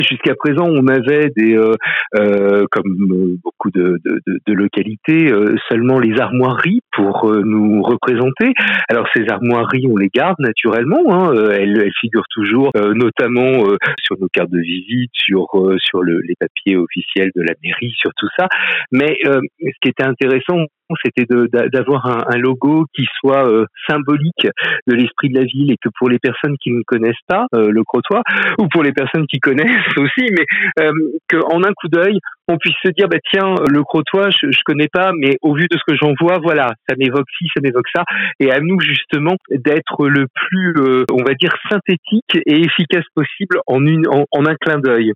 Jusqu'à présent, on avait comme beaucoup de localités, seulement les armoiries pour nous représenter. Alors ces armoiries, on les garde naturellement, hein, elles figurent toujours, notamment sur nos cartes de visite, sur les papiers officiels de la mairie, sur tout ça. Mais ce qui était intéressant, c'était d'avoir un logo qui soit symbolique de l'esprit de la ville, et que pour les personnes qui ne connaissent pas le Crotoy, ou pour les personnes qui connaissent aussi, mais qu'en un coup d'œil, on puisse se dire, bah tiens, le Crotoy, je connais pas, mais au vu de ce que j'en vois, voilà, ça m'évoque ci, ça m'évoque ça, et à nous justement d'être le plus, on va dire, synthétique et efficace possible en un clin d'œil.